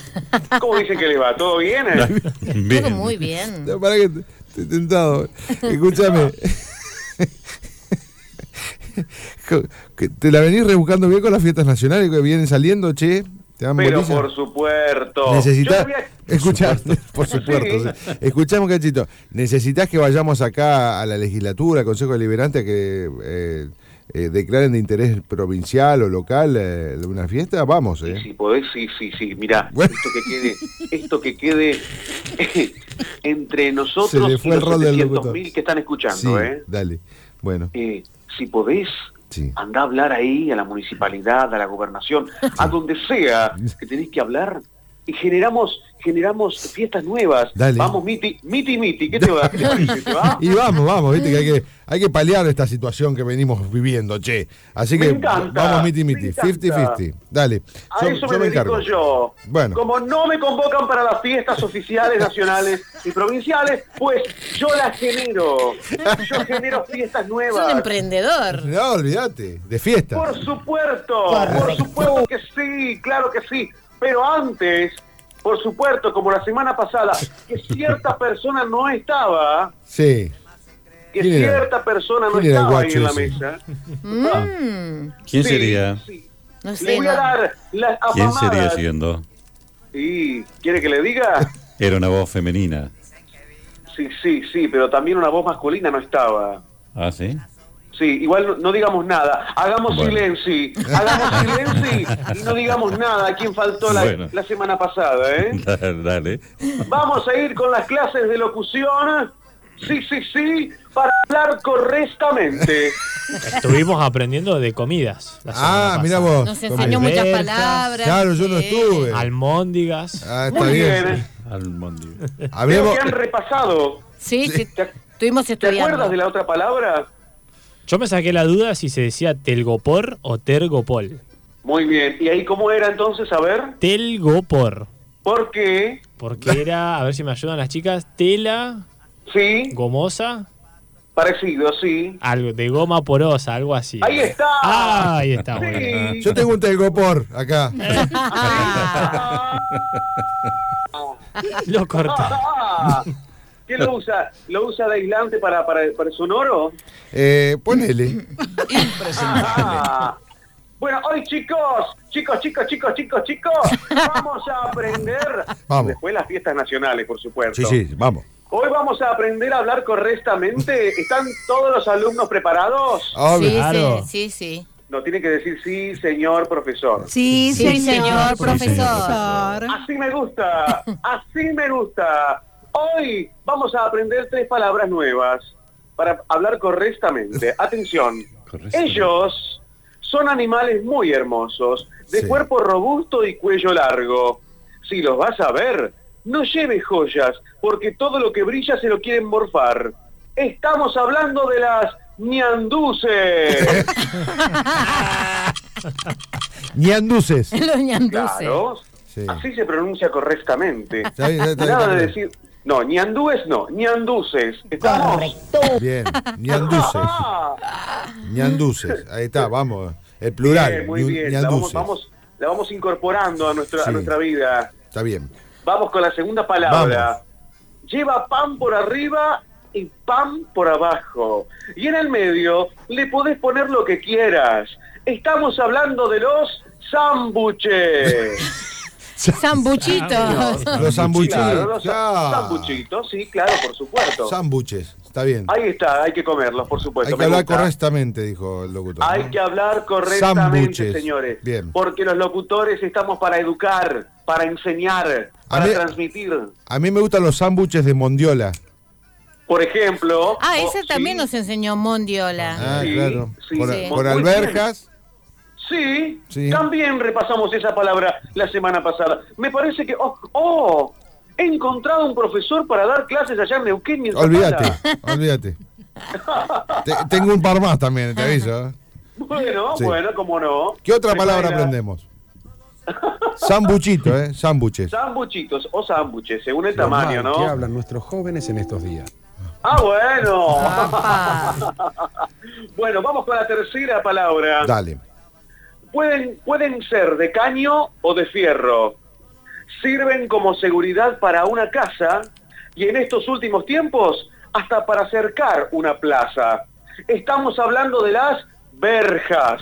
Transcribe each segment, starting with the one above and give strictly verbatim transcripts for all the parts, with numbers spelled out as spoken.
¿Cómo dicen que le va? ¿Todo bien? Bien. Todo muy bien. No, para que estoy tentado. Escúchame. ¿Te la venís rebuscando bien con las fiestas nacionales que vienen saliendo, che? ¿Te dan Pero bolilla? por supuesto. Necesitas. Yo había- Escuchá, por supuesto. Sí. Sí. Escuchame, cachito. ¿Necesitas que vayamos acá a la legislatura, al Consejo Deliberante, a que eh, eh, declaren de interés provincial o local eh, una fiesta? Vamos, Sí, ¿eh? sí, podés, sí, sí, sí. Mirá, Bueno. esto que quede, esto que quede entre Se nosotros le y fue el los rol del setecientos locutor. mil que están escuchando, Sí, ¿eh? dale. Bueno, Eh, si podés, sí. andá a hablar ahí a la municipalidad, a la gobernación, a donde sea que tenés que hablar y generamos generamos fiestas nuevas. Dale. Vamos, Miti, Miti, Miti, ¿qué te va? ¿Qué te parece? ¿Te va? Y vamos, vamos, viste que hay que hay que paliar esta situación que venimos viviendo, che. Así Me que encanta, vamos miti me miti, encanta. cincuenta cincuenta. Dale. A Yo, eso yo me, me dedico encargo. yo. Bueno. Como no me convocan para las fiestas oficiales, nacionales y provinciales, pues yo las genero. Yo genero fiestas Es nuevas. un emprendedor. No, olvídate, de fiesta. Por supuesto, por supuesto que sí, claro que sí. Pero antes, por supuesto, como la semana pasada, que cierta persona no estaba, Sí. que ¿Quién era? cierta persona no ¿Quién era el estaba ahí guacho en la ese? mesa. Mm, ¿Quién Sí, sería? sí. no Le sé. voy a no. dar las ¿Quién afamadas. sería siendo? Sí, ¿quiere que le diga? Era una voz femenina. Sí, sí, sí, pero también una voz masculina no estaba. Ah, ¿sí? Sí, igual no, no digamos nada. Hagamos Bueno. silencio. Hagamos silencio y no digamos nada. ¿Quién faltó la, Bueno. la semana pasada, eh? Dale. Vamos a ir con las clases de locución. Sí, sí, sí, para hablar correctamente. Estuvimos aprendiendo de comidas. la semana Ah, mira pasada. vos. Nos enseñó Comé. muchas Albertas. palabras. Claro, yo no Sí. estuve. Almóndigas. Ah, está Muy bien. bien. Almondi. Creo Hablemos. que han repasado. Sí, sí. ¿Te, Estuvimos te estudiando. acuerdas de la otra palabra? Yo me saqué la duda si se decía telgopor o tergopol. Muy bien. ¿Y ahí cómo era entonces? A ver. Telgopor. ¿Por qué? Porque era, a ver si me ayudan las chicas, tela Sí, gomosa, parecido, sí. algo de goma porosa, algo así. Ahí está. Ah, ahí está. Sí. Bueno. Yo tengo un telgopor acá. Ah, Lo corté. Ah, ¿qué lo usa? ¿Lo usa de aislante para, para, para el sonoro? Eh, ponele. Ah. Bueno, hoy chicos, chicos, chicos, chicos, chicos, chicos, vamos a aprender. Vamos. Después las fiestas nacionales, por supuesto. Sí, sí, vamos. Hoy vamos a aprender a hablar correctamente. ¿Están todos los alumnos preparados? Obvio. sí, Claro. sí, sí, sí. No, tiene que decir sí, señor profesor. Sí, Sí, señor, señor profesor. Así me gusta, así me gusta. Hoy vamos a aprender tres palabras nuevas para hablar correctamente. Atención, Correctamente. ellos son animales muy hermosos, de Sí. cuerpo robusto y cuello largo. Si los vas a ver, no lleves joyas, porque todo lo que brilla se lo quieren morfar. Estamos hablando de las ñanduces. Ñanduces. Los ñanduces. Claro, Sí. así se pronuncia correctamente. Está bien, está bien, Nada está de bien. decir, no, ñandúes no, ñanduces. ¿Estamos? Bien, ñanduces. Ah, Ñanduces. Ahí está, vamos. El plural. bien, muy ñu- bien. La vamos, ñanduces. vamos, la vamos incorporando a nuestra, Sí. a nuestra vida. Está bien. Vamos con la segunda palabra. Lleva pan por arriba y pan por abajo. Y en el medio le podés poner lo que quieras. Estamos hablando de los sándwiches. Sambuchitos. Los sambuchitos. Claro, los claro. sándwichitos, sí, claro, por supuesto. Sándwiches. Está bien. Ahí está, hay que comerlos, por supuesto. Hay que me hablar gusta. correctamente, dijo el locutor. Hay ¿no? que hablar correctamente, Sándwiches. señores. Bien. Porque los locutores estamos para educar, para enseñar, para mí- transmitir. A mí me gustan los sándwiches de mondiola. Por ejemplo... Ah, oh, ese también sí, nos enseñó Mondiola. Ah, Sí, claro. sí, con, sí. con Muy alberjas. Sí, Sí. también repasamos esa palabra la semana pasada. Me parece que... ¡Oh! oh he encontrado un profesor para dar clases allá en Neuquén y en Olvídate, Zapala. olvídate. Te- tengo un par más también, te aviso. ¿eh? Bueno, Sí. bueno, cómo no. ¿Qué otra Se palabra baila aprendemos? Sambuchito, ¿eh? Sándwiches. Sándwichitos o sándwiches, según el Lo tamaño, mal que ¿no? hablan nuestros jóvenes en estos días. Ah, bueno. Apa. Bueno, vamos con la tercera palabra. Dale. Pueden, pueden ser de caño o de fierro. sirven como seguridad para una casa y en estos últimos tiempos hasta para cercar una plaza. Estamos hablando de las verjas.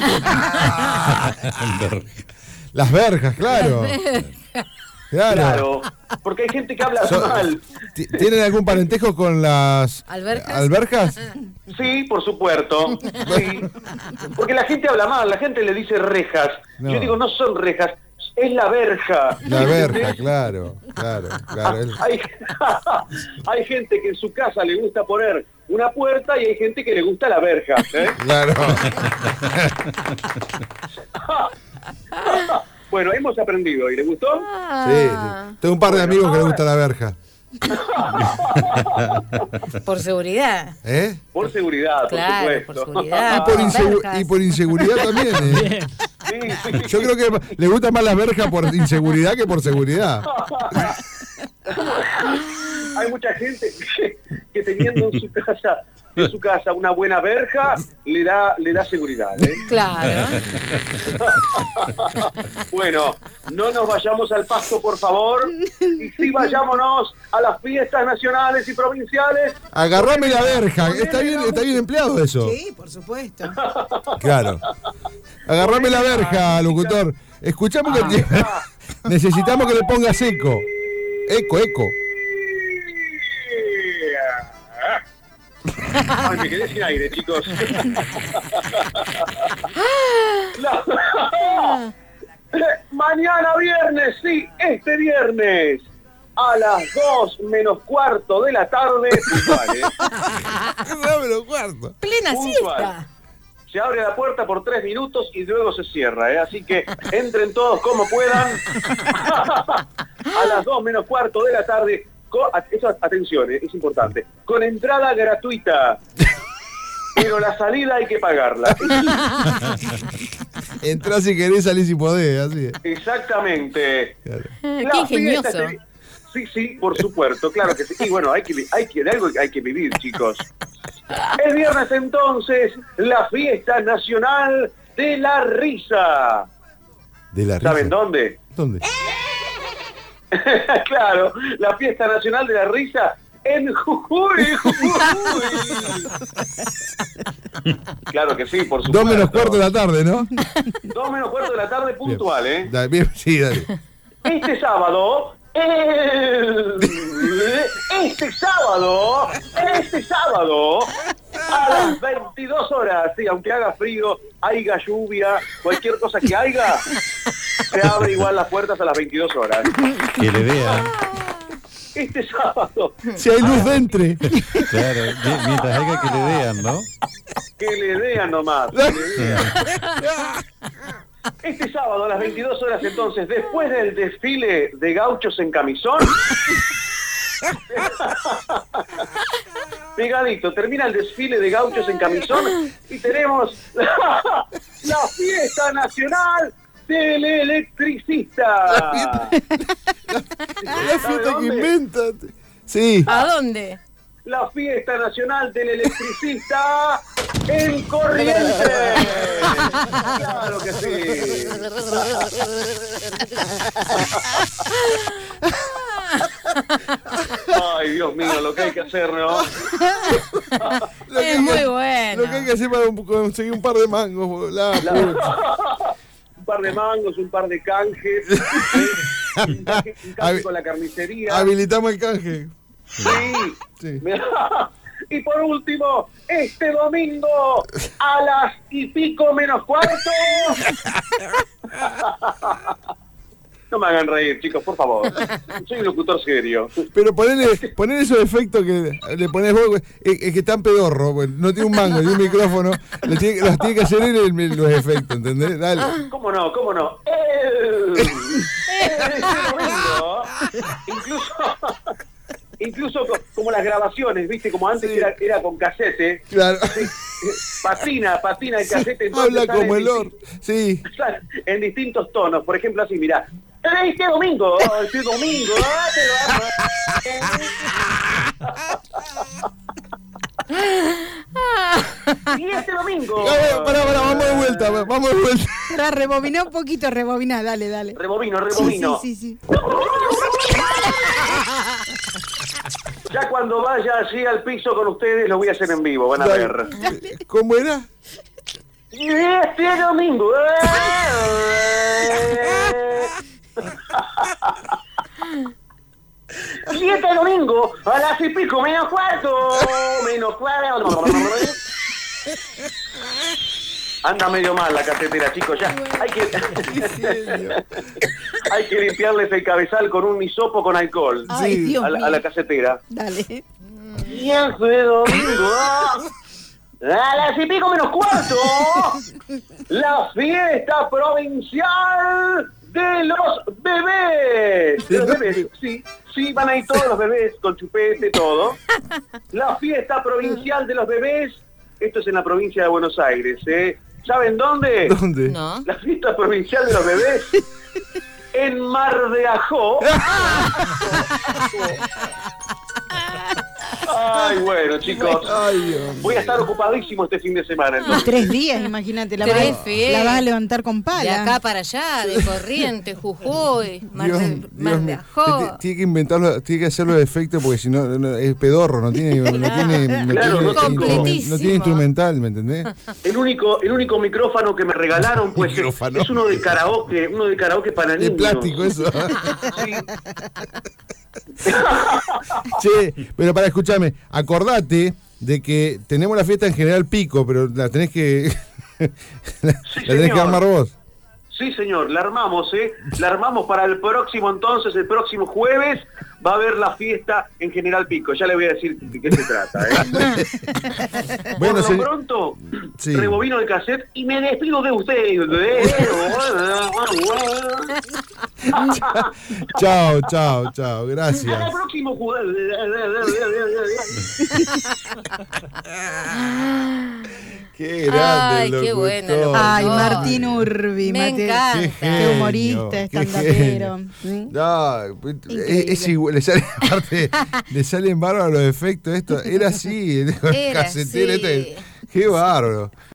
Las verjas, claro. Claro. Claro, porque hay gente que habla So- mal. ¿T- ¿Tienen algún parentesco con las ¿Alberjas? alberjas? Sí, por supuesto. Sí. Porque la gente habla mal, la gente le dice rejas. No. Yo digo, no son rejas, es la verja. La verja, ¿Entendés? claro, claro, claro. El- Hay, hay gente que en su casa le gusta poner una puerta y hay gente que le gusta la verja. ¿eh? Claro. Bueno, hemos aprendido. ¿Y le gustó? Sí, Ah, sí. Tengo un par de amigos que les gusta la verja. por seguridad. ¿Eh? Por seguridad, Claro, por por supuesto. seguridad. Y por, insegu- verjas. y por inseguridad también. ¿eh? Bien. Sí, sí. Yo creo que le gusta más la verja por inseguridad que por seguridad. Hay mucha gente que, que teniendo en su casa en su casa una buena verja le da le da seguridad, ¿eh? Claro. Bueno, no nos vayamos al pasto, por favor, y sí vayámonos a las fiestas nacionales y provinciales. Agarrame la verja. Está bien, está bien empleado eso. Sí, por supuesto. Claro. Agarrame la verja, locutor. Escuchamos que necesitamos que le pongas eco. Eco, eco. Ay, me quedé sin aire, chicos. La- Mañana viernes, sí, este viernes, a las dos menos cuarto de la tarde, puntual, ¿eh? Dame los cuartos. Plena Puntual. siesta. Se abre la puerta por tres minutos y luego se cierra, ¿eh? Así que entren todos como puedan. A las dos menos cuarto de la tarde. Con, eso, atención, ¿eh? Es importante. Con entrada gratuita. Pero la salida hay que pagarla. Entrás si querés, salís si podés, así es. Exactamente. Claro. Ah, La qué ingenioso. fiesta se- Sí, sí, por supuesto, claro que sí. Y bueno, hay que, vi- hay que, de algo hay que vivir, chicos. El viernes entonces, la fiesta nacional de la risa. De la risa. ¿Saben dónde? ¿Dónde? Claro, la fiesta nacional de la risa en Jujuy, Jujuy. Claro que sí, por supuesto. Dos menos cuarto de la tarde, ¿no? Dos menos cuarto de la tarde puntual, ¿eh? Dale, bien, sí, dale. Este sábado, el- este sábado, este sábado, a las veintidós horas, sí, aunque haga frío, haya lluvia, cualquier cosa que haya, se abre igual las puertas a las veintidós horas. Que le vean. Este sábado, Si hay luz de entre. Claro, mi- mientras haya que le vean, ¿no? que le vean nomás. Que le vean. Este sábado a las veintidós horas entonces, después del desfile de gauchos en camisón, pegadito, termina el desfile de gauchos en camisón y tenemos la, la fiesta nacional del electricista. La fiesta que inventan. Sí. ¿A dónde? La fiesta nacional del electricista en Corrientes. Claro que sí. Ay, Dios mío, lo que hay que hacer, ¿no? Lo que Es hay muy que- bueno. Lo que hay que hacer para un- conseguir un par de mangos. La, La- un par de mangos, un par de canjes. ¿eh? Un canje, un canje Habi- con la carnicería. Habilitamos el canje. Sí. Sí. Y por último, este domingo a las y pico menos cuarto. No me hagan reír, chicos, por favor. Soy un locutor serio. Pero ponele, ponele esos efectos que le pones vos, güey, es, es que están pedorro, güey, no tiene un mango, tiene un micrófono, le tiene, los tiene que hacer él el- los efectos, ¿entendés? Dale. ¿Cómo no? ¿Cómo no? El, el- este domingo, incluso, incluso co- como las grabaciones, ¿viste? Como antes Sí. era, era con casete. Claro. Sí, patina, patina el casete. entonces Habla sale como en el or. distin- Sí. sale en distintos tonos. Por ejemplo, así, mirá. Este domingo, este domingo, ah, te lo hago. Y este domingo. A ver, pará, pará, vamos de vuelta, vamos de vuelta. Para rebobinar un poquito, rebobinar, dale, dale. Rebobino, rebobino. Sí, sí, sí, sí. Ya cuando vaya allí al piso con ustedes lo voy a hacer en vivo, van a Dale. ver. ¿Cómo era? Y este domingo. Y este domingo a las y pico menos cuarto. Menos cuarto. Anda medio mal la casetera, chicos, ya. Hay que, hay que limpiarles el cabezal con un hisopo con alcohol. Ay, Dios a, la, a la casetera. Dale. Y este domingo a las y pico menos cuarto, la fiesta provincial de los bebés. De los bebés, sí, sí, van a ir todos los bebés con chupete, todo. La fiesta provincial de los bebés, esto es en la provincia de Buenos Aires, ¿eh? ¿Saben dónde? ¿Dónde? No. La fiesta provincial de los bebés en Mar de Ajó. Ay, bueno, chicos. Ay, Dios Voy a estar ocupadísimo este fin de semana, entonces. Tres días, imagínate, la, Tres vas- fiestas. la vas a levantar con De pala. acá para allá, de Corrientes, Jujuy, Mar Dios, de, Dios Mar de mío. Ajó. T- Tiene que inventarlo, tiene que hacer los efectos porque si no, no- es pedorro, no tiene, no tiene, no Claro, tiene, no- Completísimo. no tiene instrumental, ¿me entendés? El único, el único micrófono que me regalaron, pues, es, Micrófono. es uno de karaoke, uno de karaoke para niños. De plástico eso. Sí. Che, pero para escucharme, acordate de que tenemos la fiesta en General Pico, pero la tenés que la, la tenés señor. que armar vos. Sí, señor, la armamos, ¿eh? La armamos para el próximo, entonces, el próximo jueves va a haber la fiesta en General Pico. Ya le voy a decir de qué se trata, ¿eh? Bueno, Por lo se- pronto, Sí. rebobino el cassette y me despido de ustedes. Chao, chao, chao, Hasta el gracias. próximo jueves. Qué grande Ay, el qué locutor. bueno, locutor. Ay, No. Martín Urbi, Me Mate- encanta. Qué Qué genio, humorista, qué estandapero. genio. ¿Mm? No, pues, Increíble. es, es igual, le sale, aparte, le salen bárbaros los efectos esto. Era así, el Era casetero así. este. Qué bárbaro.